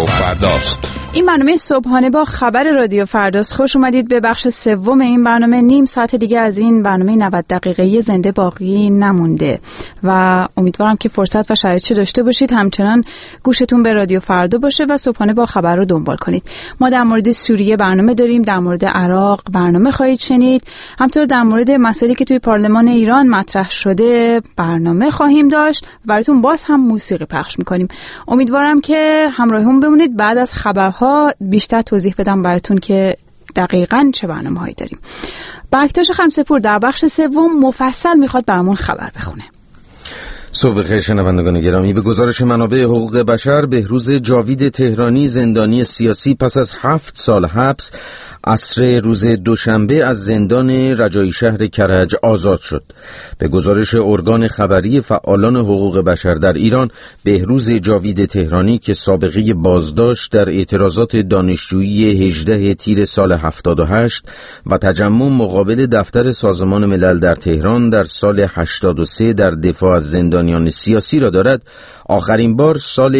فرداست. این برنامه صبحانه با خبر رادیو فرداست. خوش اومدید به بخش سوم این برنامه. نیم ساعت دیگه از این برنامه 90 دقیقه‌ای زنده باقی نمونده و امیدوارم که فرصت و شرایط داشته باشید همچنان گوشتون به رادیو فردا باشه و صبحانه با خبر رو دنبال کنید. ما در مورد سوریه برنامه داریم، در مورد عراق برنامه خواهید شنید، همطور در مورد مسائلی که توی پارلمان ایران مطرح شده برنامه خواهیم داشت. براتون باز هم موسیقی پخش می‌کنیم. امیدوارم که همراهمون بمونید. بعد از خبرها بیشتر توضیح بدم براتون که دقیقاً چه برنامه‌هایی داریم. بکتاش خمسه‌پور در بخش سوم مفصل میخواد برامون خبر بخونه. صبح بخیر شنوندگان گرامی. به گزارش منابع حقوق بشر، بهروز جاوید تهرانی زندانی سیاسی پس از 7 سال حبس عصر روز دوشنبه از زندان رجایی شهر کرج آزاد شد. به گزارش ارگان خبری فعالان حقوق بشر در ایران، بهروز جاوید تهرانی که سابقه بازداشت در اعتراضات دانشجویی 18 تیر سال 78 و تجمع مقابل دفتر سازمان ملل در تهران در سال 83 در دفاع از زندانیان سیاسی را دارد، آخرین بار سال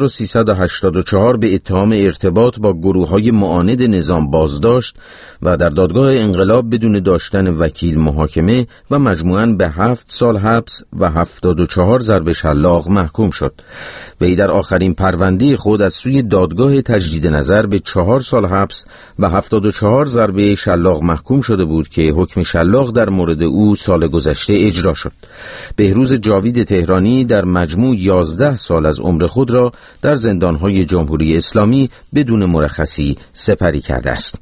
1384 به اتهام ارتباط با گروه‌های معاند نظام بازداشت و در دادگاه انقلاب بدون داشتن وکیل محاکمه و مجموعاً به 7 سال حبس و 74 ضرب شلاق محکوم شد. وی در آخرین پرونده خود از سوی دادگاه تجدید نظر به 4 سال حبس و 74 ضرب شلاق محکوم شده بود که حکم شلاق در مورد او سال گذشته اجرا شد. بهروز جاوید تهرانی در مجموع 11 سال از عمر خود را در زندان‌های جمهوری اسلامی بدون مرخصی سپری کرده است.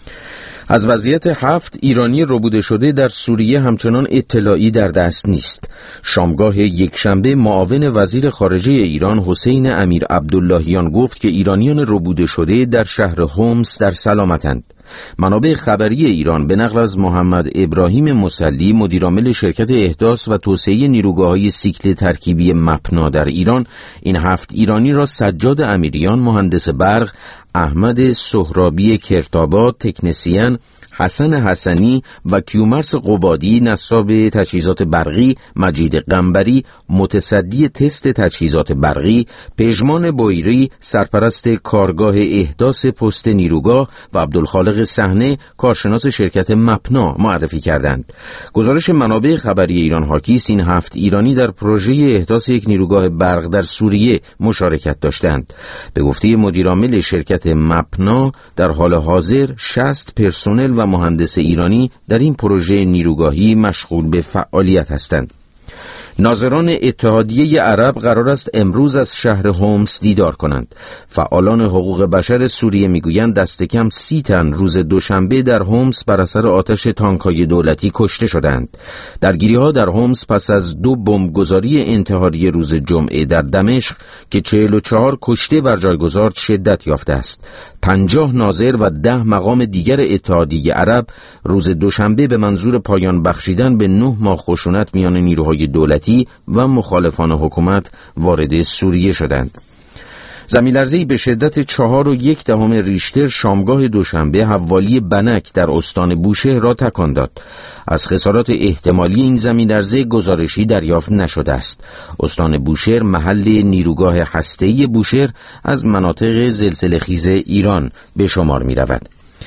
از وضعیت 7 ایرانی ربوده شده در سوریه همچنان اطلاعی در دست نیست. شامگاه یکشنبه معاون وزیر خارجه ایران حسین امیر عبداللهیان گفت که ایرانیان ربوده شده در شهر هومس در سلامتند. منابع خبری ایران به نقل از محمد ابراهیم مسلی، مدیرعامل شرکت احداث و توسعه نیروگاه‌های سیکل ترکیبی مپنا در ایران، این 7 ایرانی را سجاد امیریان مهندس برق، احمد سهرابی کرتاباد تکنسین، حسن حسنی و کیومرث قبادی نصاب تجهیزات برقی، مجید قنبری متصدی تست تجهیزات برقی، پژمان بویری سرپرست کارگاه احداث پست نیروگاه و عبدالخالق صحنه کارشناس شرکت مپنا معرفی کردند. گزارش منابع خبری ایران حاکی است این 7 ایرانی در پروژه احداث یک نیروگاه برق در سوریه مشارکت داشتند. به گفته مدیرعامل شرکت مپنا در حال حاضر 60 پرسنل و مهندس ایرانی در این پروژه نیروگاهی مشغول به فعالیت هستند. ناظران اتحادیه عرب قرار است امروز از شهر هومس دیدار کنند. فعالان حقوق بشر سوریه میگویند دست کم 30 تن روز دوشنبه در هومس بر اثر آتش تانک‌های دولتی کشته شدند. درگیری‌ها در هومس پس از 2 بمبگذاری انتحاری روز جمعه در دمشق که 44 کشته بر جای گذارد شدت یافته است. 50 ناظر و 10 مقام دیگر اتحادیه عرب روز دوشنبه به منظور پایان بخشیدن به 9 ماه خشونت میان نیروهای دولتی و مخالفان حکومت وارد سوریه شدند. زمین‌لرزه‌ای به شدت 4.1 ریشتر شامگاه دوشنبه حوالی بنک در استان بوشهر را تکان داد. از خسارات احتمالی این زمین‌لرزه گزارشی دریافت نشده است. استان بوشهر محل نیروگاه هسته‌ای بوشهر از مناطق زلزله‌خیز ایران به شمار می‌رود.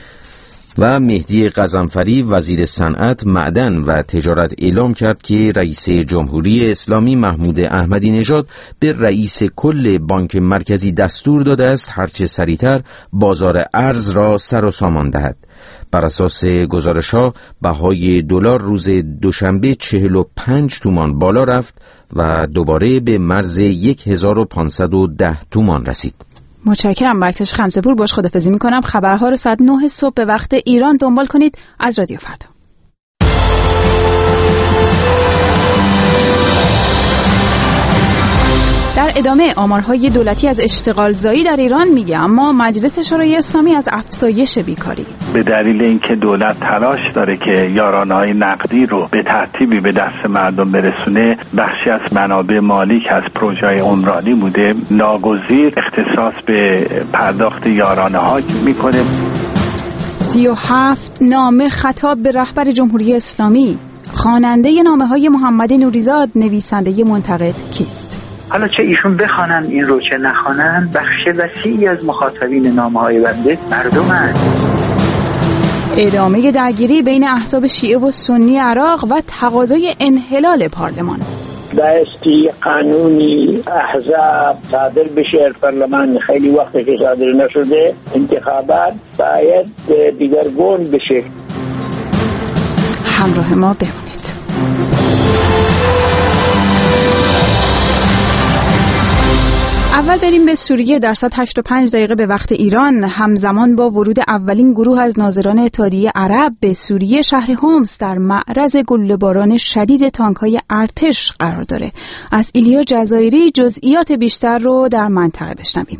و مهدی قزنفری وزیر صنعت، معدن و تجارت اعلام کرد که رئیس جمهوری اسلامی محمود احمدی نژاد به رئیس کل بانک مرکزی دستور داده است هرچه سریعتر بازار ارز را سر و سامان دهد. بر اساس گزارش‌ها بهای دلار روز دوشنبه 45 تومان بالا رفت و دوباره به مرز 1510 تومان رسید. متشکرم. بکتاش خمسه‌پور باش خداحافظی می‌کنم. خبرها رو ساعت 9 صبح به وقت ایران دنبال کنید از رادیو فردا. در ادامه آمارهای دولتی از اشتغالزایی در ایران میگه اما مجلس شورای اسلامی از افزایش بیکاری به دلیل اینکه دولت تلاش داره که یارانه‌های نقدی رو به ترتیبی به دست مردم برسونه، بخشی از منابع مالی که از پروژه عمرانی بوده ناگزیر اختصاص به پرداخت یارانه‌ها میکنه. 37 نامه خطاب به رهبر جمهوری اسلامی. خواننده نامه‌های محمد نوریزاد، نویسنده منتقد کیست؟ حالا چه ایشون بخوانن این رو چه نخوانن، بخش وسیعی از مخاطبین نامه‌های بنده مردمند. ادامه درگیری بین احزاب شیعه و سنی عراق و تقاضای انحلال پارلمان. بایستی قانونی احزاب صادر بشه، پارلمان خیلی وقت که صادر نشده، انتخابات باید دیگرگون بشه. همراه ما بمونید. اول بریم به سوریه. در ساعت 8:05 به وقت ایران، همزمان با ورود اولین گروه از ناظران اتحادیه عرب به سوریه، شهر حمص در معرض گلوله‌باران شدید تانک‌های ارتش قرار داره. از ایلیا جزایری جزئیات بیشتر رو در منطقه بشنویم.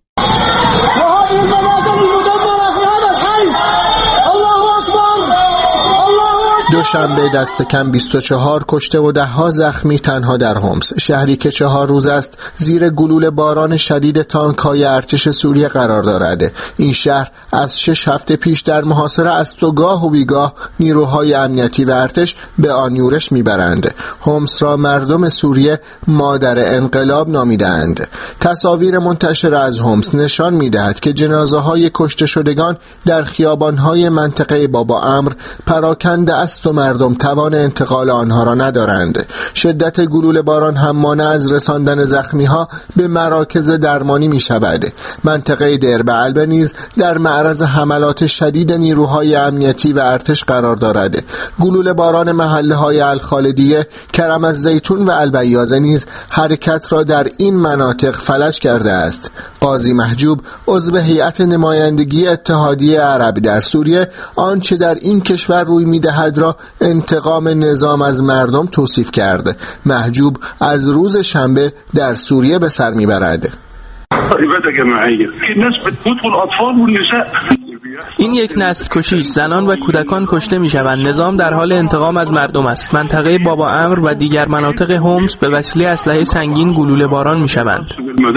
دوشنبه دست کم 24 کشته و 10 زخمی تنها در حمص، شهری که 4 روز است زیر گلوله باران شدید تانک‌های ارتش سوریه قرار دارد. این شهر از 6 هفته پیش در محاصره است و گاه و بیگاه نیروهای امنیتی و ارتش به آن یورش میبرند. حمص را مردم سوریه مادر انقلاب نامیدند. تصاویر منتشر از حمص نشان میدهد که جنازه‌های کشته شدگان در خیابان‌های منطقه بابا امر پراکنده است و مردم توان انتقال آنها را ندارند. شدت گلوله باران هم مانع از رساندن زخمی ها به مراکز درمانی می شود. منطقه دیربعلبه نیز در معرض حملات شدید نیروهای امنیتی و ارتش قرار دارد. گلوله باران محله های الخالدیه، کرم الزیتون و البیازه نیز حرکت را در این مناطق فلج کرده است. قاضی محجوب، عضو هیئت نمایندگی اتحادیه عرب در سوریه، آنچه در این کشور روی می‌دهد را انتقام نظام از مردم توصیف کرد. محجوب از روز شنبه در سوریه به سر میبرد. این یک نسل کشی، زنان و کودکان کشته میشوند. نظام در حال انتقام از مردم است. منطقه بابا امر و دیگر مناطق حمص به وسیله اسلحه سنگین گلوله باران میشوند.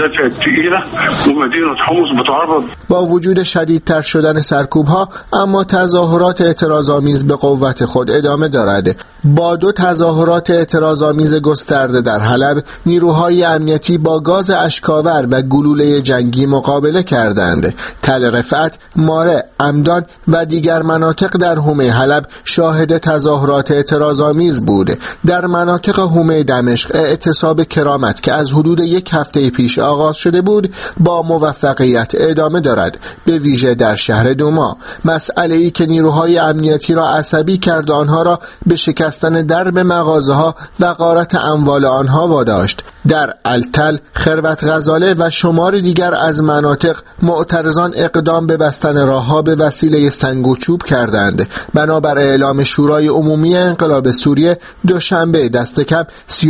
با وجود شدیدتر شدن سرکوب‌ها، اما تظاهرات اعتراض‌آمیز به قوت خود ادامه دارد. با 2 تظاهرات اعتراض‌آمیز گسترده در حلب، نیروهای امنیتی با گاز اشکاور و گلوله جنگی مقابله کردند. تل رفعت، ماره، عمدان و دیگر مناطق در حومه حلب شاهد تظاهرات اعتراض‌آمیز بود. در مناطق حومه دمشق، اعتصاب کرامت که از حدود 1 هفته پیش آغاز شده بود با موفقیت ادامه دارد، به ویژه در شهر دوما. مسئله‌ای که نیروهای امنیتی را عصبی کرد، آنها را به شکستن درب مغازه‌ها و غارت اموال آنها واداشت. در التل، خربت غزاله و شمار دیگر از مناطق معترضان اقدام به بستن راه‌ها به وسیله سنگ و چوب کردند. بنابر اعلام شورای عمومی انقلاب سوریه، دوشنبه دست کم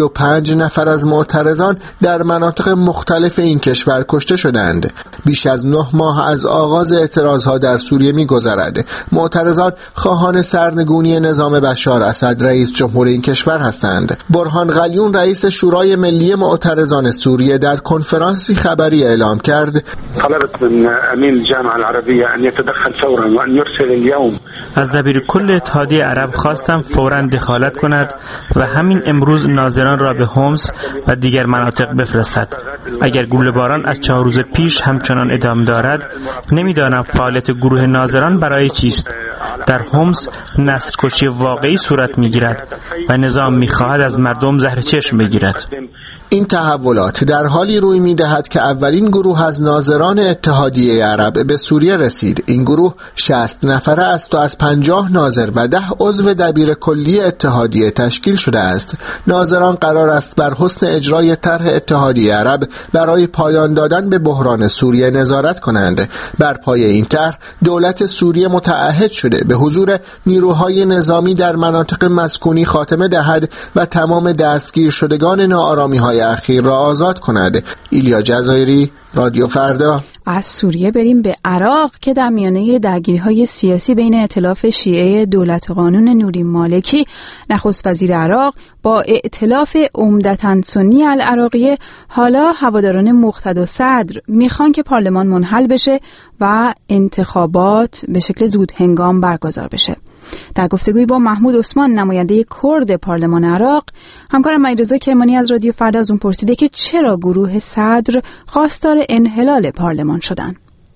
35 نفر از معترضان در مناطق مختلف این کشور کشته شدند. بیش از 9 ماه از آغاز اعتراضها در سوریه می‌گذرد. معترضان خواهان سرنگونی نظام بشار اسد رئیس جمهور این کشور هستند. برهان غلیون رئیس شورای ملی معترضان سوریه در کنفرانسی خبری اعلام کرد: طلبت من امین الجامعه العربیه ان يتدخل فورا و ان يرسل اليوم. از دبیر کل اتحادیه عرب خواستم فوراً دخالت کند و همین امروز ناظران را به حمص و دیگر مناطق بفرستد. اگر گلوله باران از 4 روز پیش همچنان ادامه دارد، نمیدانم فعالیت گروه ناظران برای چیست. در حمص نسل کشی واقعی صورت میگیرد و نظام میخواهد از مردم زهر چشم بگیرد. این تحولات در حالی روی می‌دهد که اولین گروه از ناظران اتحادیه عرب به سوریه رسید. این گروه 60 نفره است و از 50 ناظر و 10 عضو دبیر کلی اتحادیه تشکیل شده است. ناظران قرار است بر حسن اجرای طرح اتحادیه عرب برای پایان دادن به بحران سوریه نظارت کنند. بر پای این طرح دولت سوریه متعهد شده به حضور نیروهای نظامی در مناطق مسکونی خاتمه دهد و تمام دستگیر شدگان ناآرامی‌های اخیر را آزاد کند. ایلیا جزایری، رادیو فردا. از سوریه بریم به عراق که در میانه درگیری‌های سیاسی بین ائتلاف شیعه دولت قانون نوری مالکی، نخست وزیر عراق، با ائتلاف عمدتاً سنی العراقیه، حالا هواداران مقتدا صدر میخوان که پارلمان منحل بشه و انتخابات به شکل زود هنگام برگزار بشه. در گفتگوی با محمود عثمان نماینده کرد پارلمان عراق، همکارم علیرضا کرمانی از رادیو فردا از اون پرسیده که چرا گروه صدر خواستار انحلال پارلمان شدن.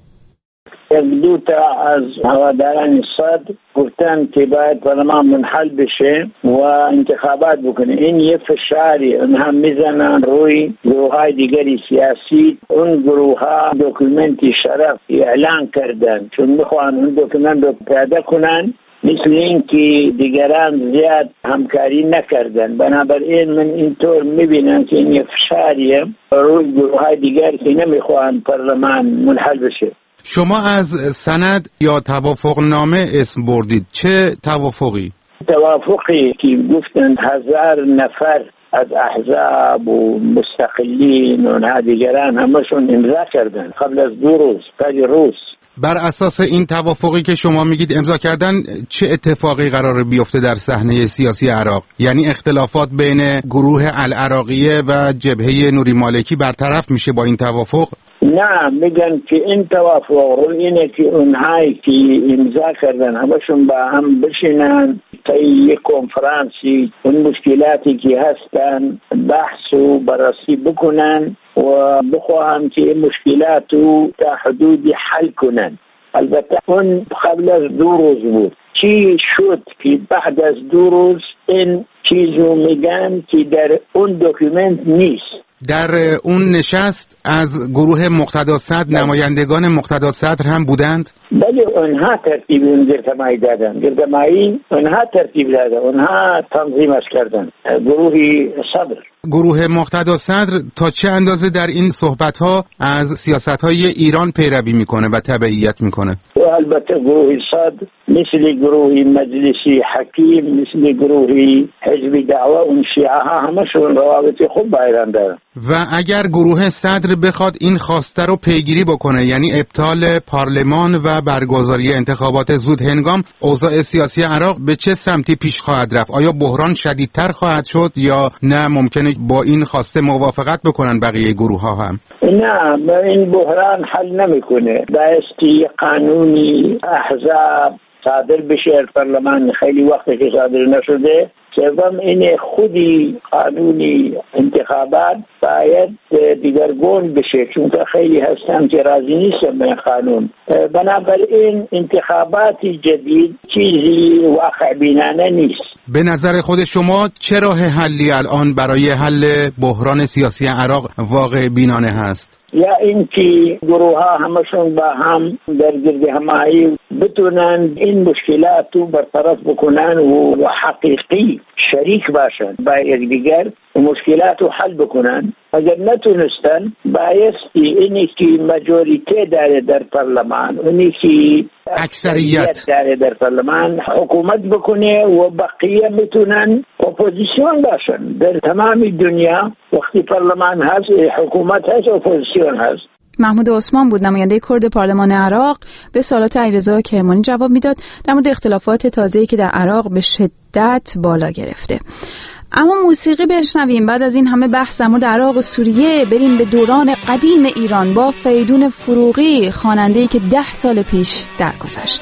دو تا از هواداران صدر گفتن که باید پارلمان منحل بشه و انتخابات بکنه. این یه فشاری اونها میزنن روی گروه‌های دیگری سیاسی. اون گروه‌ها دکومنتی شرف اعلان کردن چون میخوان اون دکومنت رو پیاده کنن، مثل این که دیگران زیاد همکاری نکردن. بنابراین من اینطور میبینم که این یه فشاریه روی گروه‌های دیگر که نمیخوان پارلمان منحل بشه. شما از سند یا توافق نامه اسم بردید، چه توافقی؟ توافقی که گفتند 1000 نفر از احزاب و مستقلین و دیگران همشون امضا کردن قبل از 2 روز، قبل روز. بر اساس این توافقی که شما میگید امضا کردن، چه اتفاقی قرار بیفته در صحنه سیاسی عراق؟ یعنی اختلافات بین گروه العراقیه و جبهه نوری مالکی برطرف میشه با این توافق؟ نه، میگن که این توافق رو اینه که اونهایی که امضا کردن همشون با هم بشینن تا یک کنفرانسی اون مشکلاتی که هستن بحث و بررسی بکنن و بخواهم که این مشکلات رو تا حدودی حل کنن. البته اون قبل از 2 روز بود. چی شد که بعد از 2 روز این چیزو میگن که در اون دکومنت نیست. در اون نشست از گروه مقتدا صدر نمایندگان مقتدا صدر هم بودند؟ بله، اونها ترتیب اون گردمایی دادن. گردمایی اونها ترتیب دادن، اونها تنظیمش کردن. گروه صدر، گروه مقتدا صدر تا چه اندازه در این صحبت‌ها از سیاست‌های ایران پیروی میکنه و تبعیت میکنه؟ و البته گروه صدر مثل گروه مجلسی حکیم، مثل گروه حزب دعوه اون شیعه ها همشون روابط خوب با ایران دارن. و اگر گروه صدر بخواد این خواسته رو پیگیری بکنه، یعنی ابطال پارلمان و برگزاری انتخابات زود هنگام، اوضاع سیاسی عراق به چه سمتی پیش خواهد رفت؟ آیا بحران شدیدتر خواهد شد یا نه ممکنه با این خواسته موافقت بکنن بقیه گروه ها هم؟ نه، این بحران حل نمیکنه. بایستی قانونی احزاب صادر بشه پارلمان، خیلی وقتی که صادر نشده. سوم این خودی قانونی انتخابات باید دیگرگون بشه چون که خیلی هستن که راضی نیستن به قانون. بنابراین انتخابات جدید چیزی واقع بینانه نیست. به نظر خود شما چه راه حلی الان برای حل بحران سیاسی عراق واقع بینانه هست؟ یا اینکه گروه ها همشون با هم در گرد همایی بتونن این مشکلات رو برطرف بکنن و حقیقی شریک باشن با یکدیگر و مشکلات رو حل بکنن. اگر نتونستن بایستی اینی که مجوریته داره در پارلمان، اینی که اکثریت داره در پارلمان حکومت بکنه و بقیه میتونن اپوزیسیون باشن. در تمام دنیا وقتی پارلمان هست، حکومت هست، اپوزیسیون هست. محمود عثمان بود، نماینده کرد پارلمان عراق، به سوالات علیرضا کرمانی جواب میداد در مورد اختلافات تازه‌ای که در عراق به شدت بالا گرفته. اما موسیقی بشنویم. بعد از این همه بحث در مورد عراق و سوریه بریم به دوران قدیم ایران با فریدون فروغی، خواننده‌ای که 10 سال پیش درگذشت.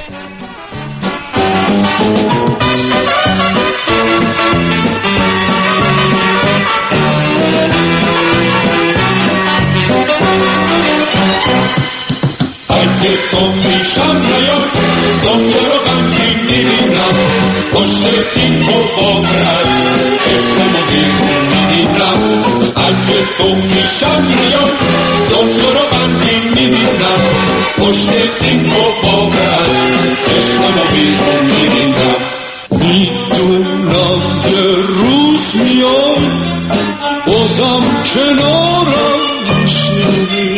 اگه تو پیشم نیاد دنیا رو غمگین میبینم، پشت این باورد عشقمو بیرون میبینم. اگه تو پیشم نیاد دنیا رو غمگین میبینم، پشت این باورد عشقمو بیرون میبینم. میدونم که روز میاد بازم کنارم میشینی،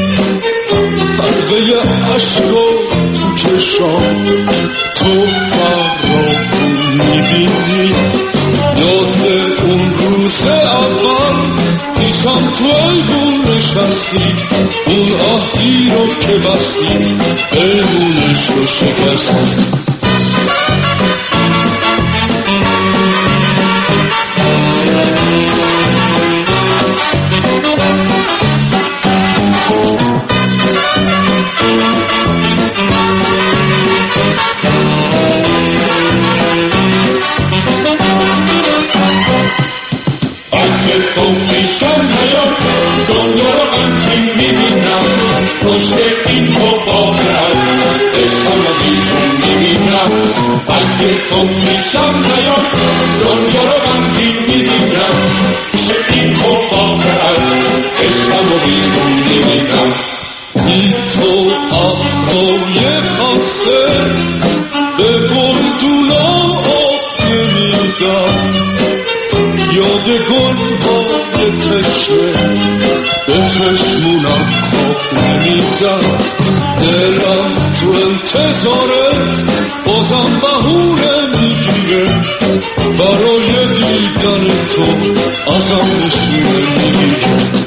پرده عشقا تو چشام تو فرامون میبینی. یاد اون روز اول پیشم تو ایوون نشستی، اون عهدی رو که بستی پیمونش رو شکستی. تو پیشم نیاد دنیا رو غمگین میبینم میشه این خواهر از عشقم و بیرون نمیرم بی تو آبهای خسته به گلدونا آب نمیدم یاد گلهای تشنه به چشمونم خواب نمیدم دلم تو انتظارت بازم بهونه میگیره برای دیدن تو ازم نشونه میگیره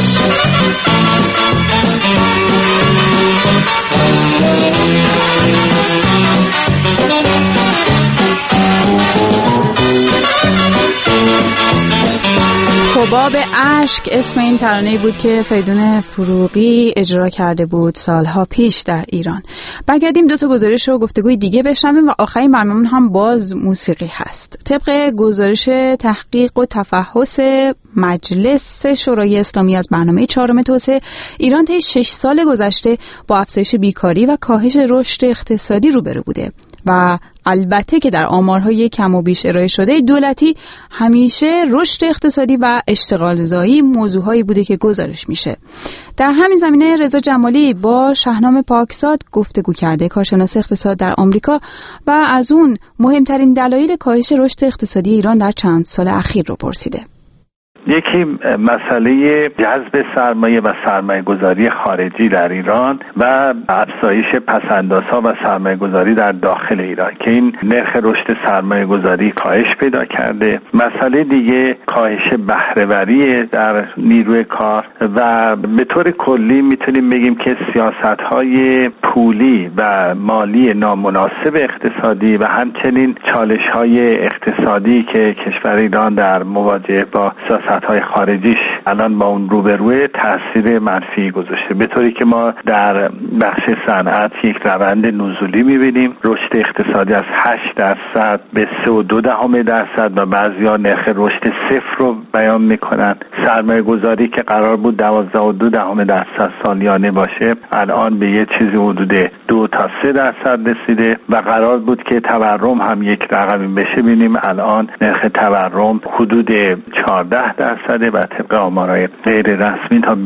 حباب اشک اسم این ترانه‌ای بود که فریدون فروغی اجرا کرده بود سالها پیش در ایران. برگردیم دو تا گزارش و گفتگوی دیگه بشنویم و آخرین برنامه هم باز موسیقی هست. طبق گزارش تحقیق و تفحص مجلس شورای اسلامی از برنامه 4 توسعه، ایران طی 6 سال گذشته با افزایش بیکاری و کاهش رشد اقتصادی روبرو بوده و البته که در آمارهای کم و بیش ارائه شده دولتی همیشه رشد اقتصادی و اشتغالزایی موضوعهایی بوده که گزارش میشه. در همین زمینه رضا جمالی با شهنام پاکزاد گفتگو کرده، کارشناس اقتصاد در آمریکا، و از اون مهمترین دلایل کاهش رشد اقتصادی ایران در چند سال اخیر رو پرسیده. یکی مسئله جذب سرمایه و سرمایه گذاری خارجی در ایران و افزایش پس‌اندازها و سرمایه گذاری در داخل ایران که این نرخ رشد سرمایه گذاری کاهش پیدا کرده. مسئله دیگه کاهش بهره‌وری در نیروی کار و به طور کلی میتونیم بگیم که سیاست‌های پولی و مالی نامناسب اقتصادی و همچنین چالش‌های اقتصادی که کشور ایران در مواجهه با سیاست‌های خارجیش الان با اون روبروه تاثیر منفی گذاشته، به طوری که ما در بخش صنعت یک روند نزولی می‌بینیم. رشد اقتصادی از 8% به 3.2% و بعضی‌ها نرخ رشد 0 رو بیان می‌کنن. سرمایه گذاری که قرار بود 12.2% سالیانه باشه الان به یه چیزی حدود 2 تا 3% رسیده و قرار بود که تورم هم یک رقمی بشه. ببینیم الان نرخ تورم حدود 14% و طبق آمارهای غیر رسمی تا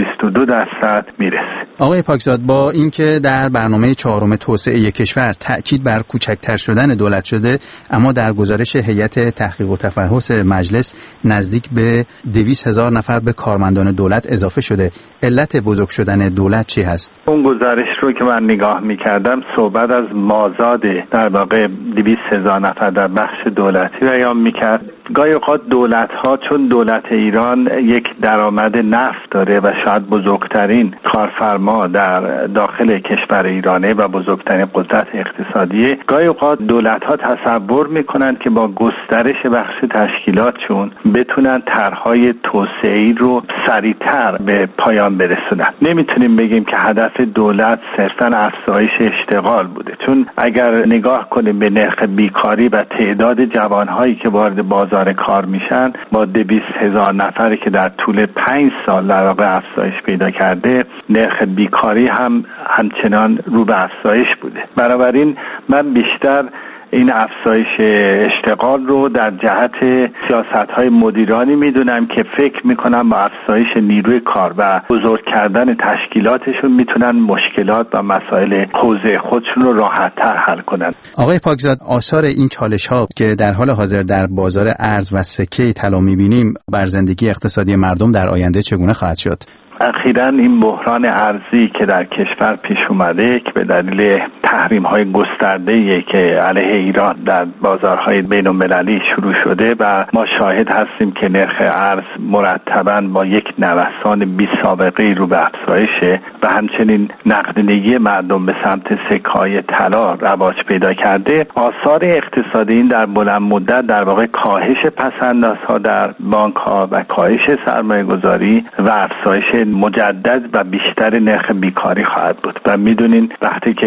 22% میرسه. آقای پاکزاد، با اینکه در برنامه 4 توسعه کشور تأکید بر کوچکتر شدن دولت شده، اما در گزارش هیئت تحقیق و تفحص مجلس نزدیک به 200,000 نفر به کارمندان دولت اضافه شده. علت بزرگ شدن دولت چی هست؟ اون گزارش رو که من نگاه می‌کردم صحبت از مازاد در واقع 200,000 نفر در بخش دولتی بیان می‌کرد. گاهی اوقات دولت‌ها، چون دولت ایران یک درآمد نفت داره و شاید بزرگترین کارفرما در داخل کشور ایرانه و بزرگترین قدرت اقتصادیه، گاهی اوقات دولت‌ها تصور می‌کنند که با گسترش بخش تشکیلاتشون بتونن طرح‌های توسعه‌ای رو سریعتر به پایان برسونن. نمیتونیم بگیم که هدف دولت صرفاً افزایش اشتغال بوده، چون اگر نگاه کنیم به نرخ بیکاری و تعداد جوان‌هایی که وارد بازار کار میشن با 200,000 نفری که در طول 5 سال در واقع افزایش پیدا کرده، نرخ بیکاری هم همچنان رو به افزایش بوده. بنابراین من بیشتر این افزایش اشتغال رو در جهت سیاست‌های مدیرانی میدونم که فکر میکنم با افزایش نیروی کار و بزرگ کردن تشکیلاتشون میتونن مشکلات و مسائل حوزه خودشون رو راحت‌تر حل کنن. آقای پاکزاد، آثار این چالش‌ها که در حال حاضر در بازار ارز و سکه طلا می‌بینیم بر زندگی اقتصادی مردم در آینده چگونه خواهد شد؟ اخیراً این بحران ارزی که در کشور پیش اومده که به دلیل تحریم‌های گسترده‌ای که علیه ایران در بازارهای بین‌المللی شروع شده و ما شاهد هستیم که نرخ ارز مرتباً با یک نوسان بی‌سابقه‌ای رو به افزایشه و همچنین نقدینگی مردم به سمت سکه‌های طلا رواج پیدا کرده. آثار اقتصادی این در بلند مدت در واقع کاهش پس‌اندازها در بانک‌ها و کاهش سرمایه‌گذاری و افزایش مجدد و بیشتر نرخ بیکاری خواهد بود و میدونین وقتی که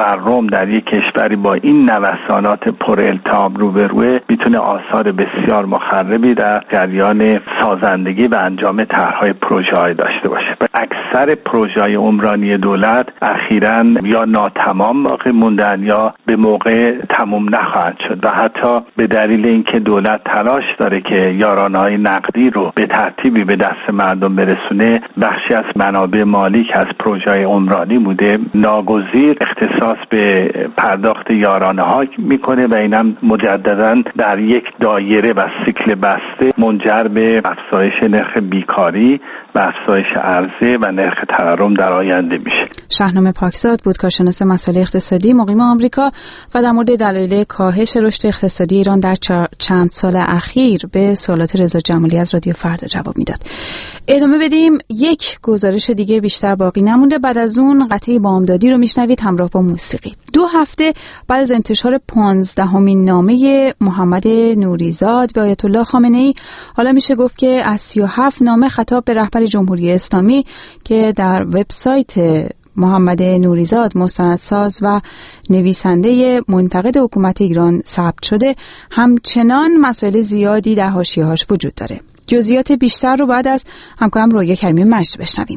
تورم در یک کشوری با این نوسانات پر التهاب روبروه میتونه آثار بسیار مخربی در جریان سازندگی و انجام طرح‌های پروژه‌های داشته باشه. اکثر پروژه‌های عمرانی دولت اخیراً یا ناتمام باقی موندن یا به موقع تموم نخواهد شد و حتی به دلیل اینکه دولت تلاش داره که یارانه‌های نقدی رو به ترتیبی به دست مردم برسونه، بخشی از منابع مالی که از پروژه‌های عمرانی بوده ناگزیر اختصاص به پرداخت یارانه‌ها میکنه و اینم مجدداً در یک دایره و سیکل بسته منجر به افزایش نرخ بیکاری و افزایش عرضه و نرخ تورم در آینده میشه. شاهنامه پاکزاد بود، کارشناس مسائل اقتصادی مقیم آمریکا و در مورد دلایل کاهش رشد اقتصادی ایران در چند سال اخیر به سوالات رضا جمالی از رادیو فردا جواب میداد. ادامه بدیم. یک گزارش دیگه بیشتر باقی نمونده. بعد از اون قطعه بامدادی رو میشنوید همراه با موسیقی. 2 هفته بعد از انتشار 15مین نامه محمد نوریزاد به آیت الله خامنه‌ای، حالا میشه گفت که از 37 نامه خطاب به رهبر جمهوری اسلامی که در وبسایت محمد نوریزاد مستندساز و نویسنده منتقد حکومت ایران ثبت شده، همچنان مسائل زیادی در حاشیه‌هاش وجود داره. جزئیات بیشتر رو بعد از همکارم رویا کریمی مجد بشنویم.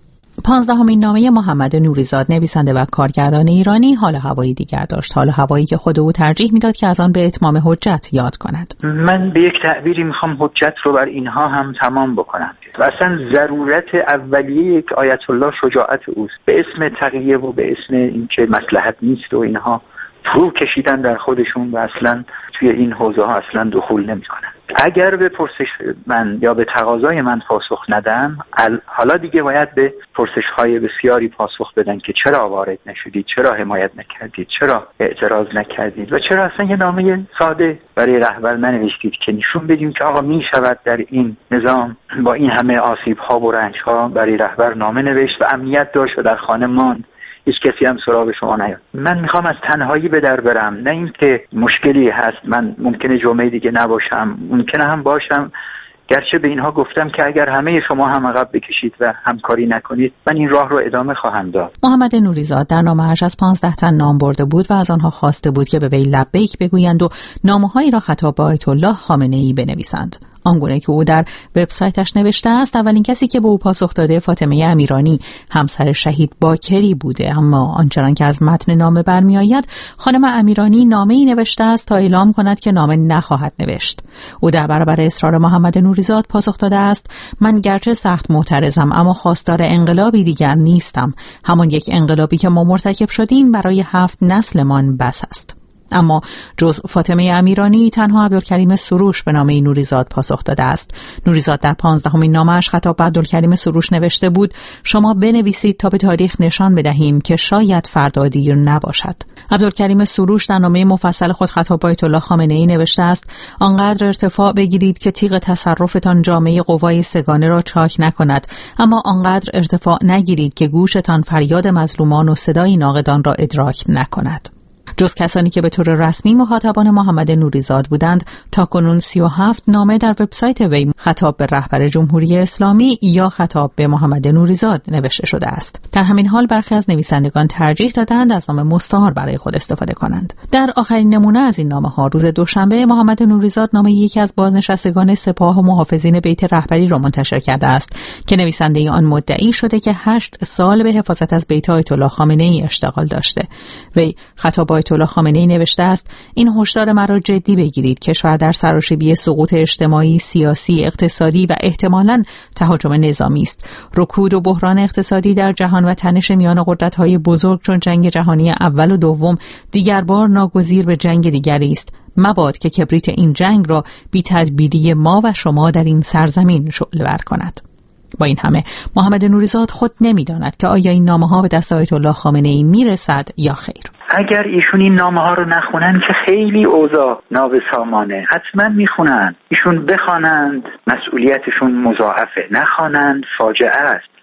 15مین نامه محمد نوریزاد، نویسنده و کارگردان ایرانی، حال هوایی دیگر داشت. حال هوایی که خود او ترجیح میداد که از آن به اتمام حجت یاد کند. من به یک تعبیری میخوام حجت رو بر اینها هم تمام بکنم و اصلا ضرورت اولیه یک آیت الله شجاعت اوست. به اسم تقیه و به اسم اینکه مصلحت نیست و اینها فرو کشیدن در خودشون و اصلا توی این حوزه ها اصلا دخول نمیکنن. اگر به پرسش من یا به تقاضای من پاسخ ندم، حالا دیگه باید به پرسش های بسیاری پاسخ بدن که چرا وارد نشدید، چرا حمایت نکردید، چرا اعتراض نکردید و چرا اصلا یه نامه ساده برای رهبر ننوشتید که نشون بدیم که آقا می شود در این نظام با این همه آسیب ها و رنج ها برای رهبر نامه نوشت و امنیت داشت و در خانه ماند، هیچ کسی هم سراغ شما نیاد. من میخوام از تنهایی به در برم، نه اینکه مشکلی هست من ممکنه جمعه دیگه نباشم، ممکنه هم باشم، گرچه به اینها گفتم که اگر همه شما هم عقب بکشید و همکاری نکنید من این راه رو ادامه خواهم داد. محمد نوریزاد در نامه‌اش از 15 تن نام برده بود و از آنها خواسته بود که به وی لبیک بگویند و نامه‌هایی را خطاب به آیت الله خامنه‌ای بنویسند. آنگونه که او در وبسایتش نوشته است، اولین کسی که به او پاسخ داده فاطمه امیرانی، همسر شهید باکری بوده. اما آنچنان که از متن نامه برمی‌آید، خانم امیرانی نامه‌ای نوشته است تا اعلام کند که نامه نخواهد نوشت. او در برابر اصرار محمد نوریزاد پاسخ داده است: من گرچه سخت معترضم اما خواستار انقلابی دیگر نیستم. همان یک انقلابی که ما مرتکب شدیم برای 7 نسلمان بس است. اما جز فاطمه امیرانی تنها عبدالکریم سروش به نامه نوریزاد پاسخ داده است. نوریزاد در 15مین نامه‌اش خطاب به عبدالکریم سروش نوشته بود: شما بنویسید تا به تاریخ نشان بدهیم که شاید فردا دیر نباشد. عبدالکریم سروش در نامه مفصل خود خطاب به آیت الله خامنه‌ای نوشته است: آنقدر ارتفاع بگیرید که تیغ تصرفتان جامعه قوای سگانه را چاک نکند، اما آنقدر ارتفاع نگیرید که گوشتان فریاد مظلومان و صدای ناقدان را ادراک نکند. جز کسانی که به طور رسمی مخاطبان محمد نوریزاد بودند، تاکنون 37 نامه در وبسایت وی خطاب به رهبر جمهوری اسلامی یا خطاب به محمد نوریزاد نوشته شده است. در همین حال برخی از نویسندگان ترجیح دادند از نام مستعار برای خود استفاده کنند. در آخرین نمونه از این نامه‌ها روز دوشنبه محمد نوریزاد نامه یکی از بازنشستگان سپاه و محافظین بیت رهبری را منتشر کرده است که نویسنده آن مدعی شده که 8 سال به حفاظت از بیت آیت الله خامنه‌ای اشتغال داشته. وی خطاب آیت الله خامنه‌ای نوشته است: این هشدار مرا جدی بگیرید، کشور در سراشیبی سقوط اجتماعی، سیاسی، اقتصادی و احتمالاً تهاجم نظامی است. رکود و بحران اقتصادی در جهان و تنش میان قدرت‌های بزرگ چون جنگ جهانی اول و دوم دیگر بار ناگزیر به جنگ دیگری است. مباد که کبریت این جنگ را بی تدبیری ما و شما در این سرزمین شعله‌ور کند. با این همه محمد نوریزاد خود نمی‌داند که آیا این نامه‌ها به دست آیت الله خامنه‌ای میرسد یا خیر. اگر ایشون این نامه ها رو نخونن که خیلی اوضاع نابسامانه، حتما میخونن. ایشون بخوانند مسئولیتشون مضاعفه، نخوانند فاجعه است.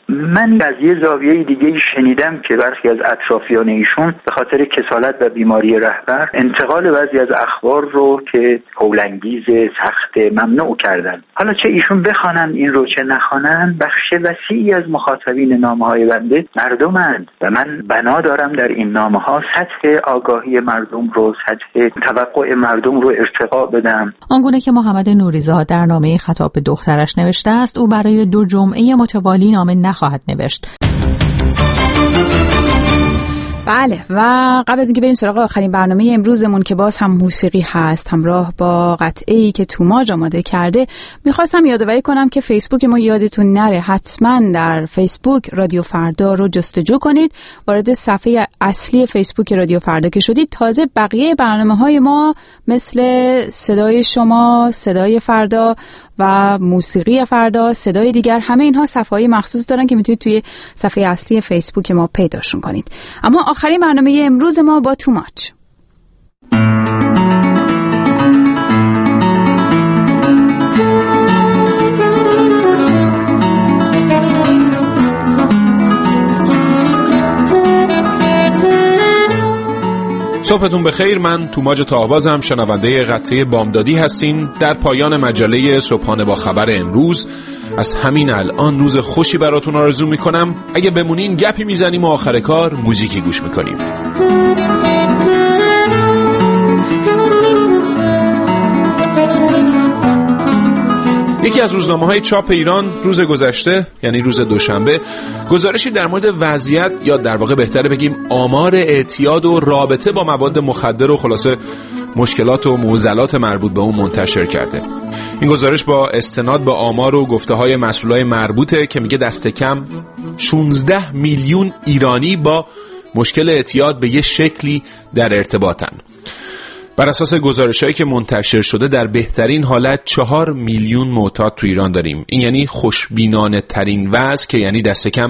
من از یه زاویه دیگه شنیدم که برخی از اطرافیان ایشون به خاطر کسالت و بیماری رهبر انتقال بعضی از اخبار رو که هولانگیز سخت ممنوع کردن. حالا چه ایشون بخوانن این رو چه نخوانن، بخش وسیعی از مخاطبین نامه‌های بنده مردمند و من بنا دارم در این نامه‌ها سطح آگاهی مردم رو، سطح توقع مردم رو ارتقا بدم. آنگونه که محمد نوری‌زاد در نامه خطاب به دخترش نوشته است، او برای 2 جمعه متوالی نامه نخواهد نوشت. بله، و قبل از اینکه بریم سراغ آخرین برنامه امروزمون که باز هم موسیقی هست همراه با قطعه‌ای که توماج آماده کرده، میخواستم یادآوری کنم که فیسبوک ما یادتون نره حتما در فیسبوک رادیو فردا رو جستجو کنید. وارد صفحه اصلی فیسبوک رادیو فردا که شدید، تازه بقیه برنامه‌های ما مثل صدای شما، صدای فردا و موسیقی فردا، صدای دیگر، همه اینها صفحه‌های مخصوص دارن که میتونید توی صفحه اصلی فیسبوک ما پیداشون کنید. اما آخرین برنامه امروز ما با توماچ. صبحتون بخیر، من توماج تاهبازم، شنونده قطعه بامدادی هستین. در پایان مجله صبحانه با خبر امروز از همین الان روز خوشی براتون آرزو میکنم. اگه بمونین گپی میزنیم و آخر کار موزیکی گوش میکنیم. یکی از روزنامه‌های چاپ ایران روز گذشته، یعنی روز دوشنبه، گزارشی در مورد وضعیت، یا در واقع بهتره بگیم آمار اعتیاد و رابطه با مواد مخدر و خلاصه مشکلات و معضلات مربوط به اون منتشر کرده. این گزارش با استناد به آمار و گفته‌های مسئولای مربوطه که میگه دست کم 16 میلیون ایرانی با مشکل اعتیاد به یه شکلی در ارتباطن. بر اساس گزارش‌هایی که منتشر شده در بهترین حالت 4 میلیون معتاد تو ایران داریم. این یعنی خوشبینانه ترین وضع که یعنی دست کم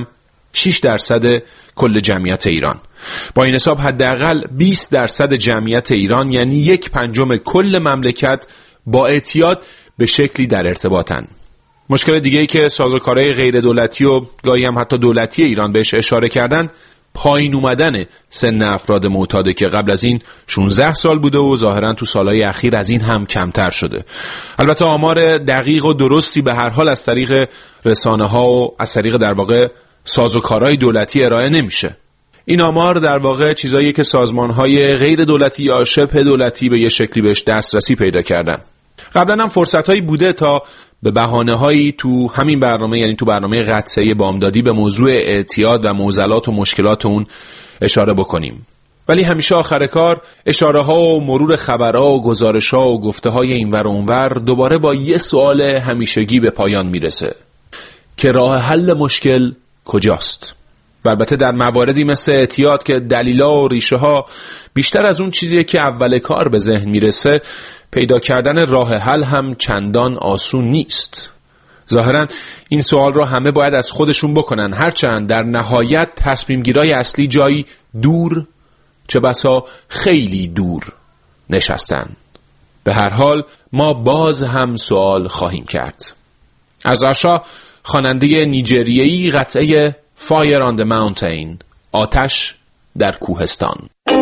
6% کل جمعیت ایران. با این حساب حداقل 20% جمعیت ایران یعنی 1/5 کل مملکت با اعتیاد به شکلی در ارتباطن. مشکل دیگه‌ای که سازوکارهای غیر دولتی و گاهی هم حتی دولتی ایران بهش اشاره کردن پایین اومدن سن افراد معتاده که قبل از این 16 سال بوده و ظاهرا تو سالهای اخیر از این هم کمتر شده. البته آمار دقیق و درستی به هر حال از طریق رسانه‌ها و از طریق در واقع سازوکارهای دولتی ارائه نمیشه. این آمار در واقع چیزاییه که سازمان‌های غیر دولتی یا شبه دولتی به یه شکلی بهش دسترسی پیدا کردن. قبلا هم فرصت‌هایی بوده تا به بهانه‌هایی تو همین برنامه، یعنی تو برنامه قطعه بامدادی، به موضوع اعتیاد و معضلات و مشکلات اون اشاره بکنیم. ولی همیشه آخر کار اشاره‌ها و مرور خبرها و گزارش‌ها و گفته‌های اینور و اونور دوباره با یه سوال همیشگی به پایان میرسه که راه حل مشکل کجاست؟ و البته در مواردی مثل اعتیاد که دلیلا و ریشه ها بیشتر از اون چیزیه که اول کار به ذهن میرسه، پیدا کردن راه حل هم چندان آسون نیست. ظاهرا این سوال رو همه باید از خودشون بکنن، هرچند در نهایت تصمیم گیرای اصلی جایی دور، چه بسا خیلی دور نشستن. به هر حال ما باز هم سوال خواهیم کرد. از آشا، خواننده نیجریه‌ای، قطعه Fire on the Mountain، آتش در کوهستان.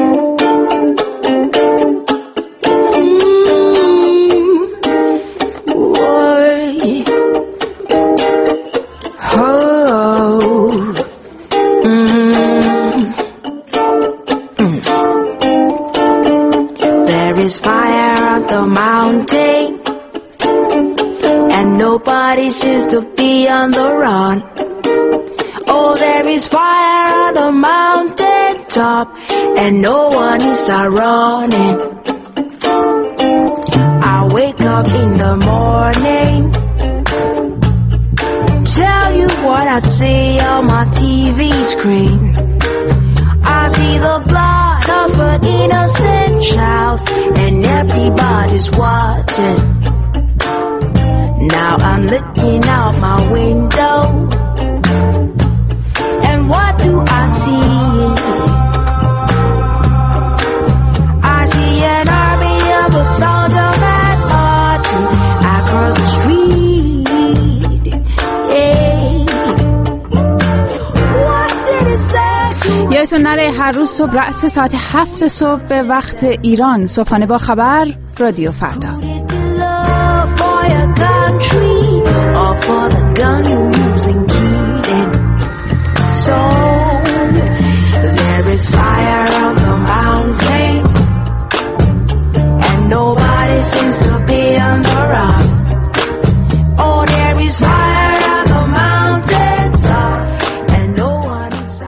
There is fire on the mountain and nobody seems to be on the run. Oh, there is fire on the mountain top and no one is running. I wake up in the morning, tell you what I see on my TV screen. I see the blood of an innocent child and everybody's watching. Now I'm looking out my window, and what do I see? I see an army of a soldier man marching across the street. Yeah. یادتون نره هر روز صبح رأس ساعت 7 صبح به وقت ایران صبحانه با خبر رادیو فردا. For the gun you're using, keep it so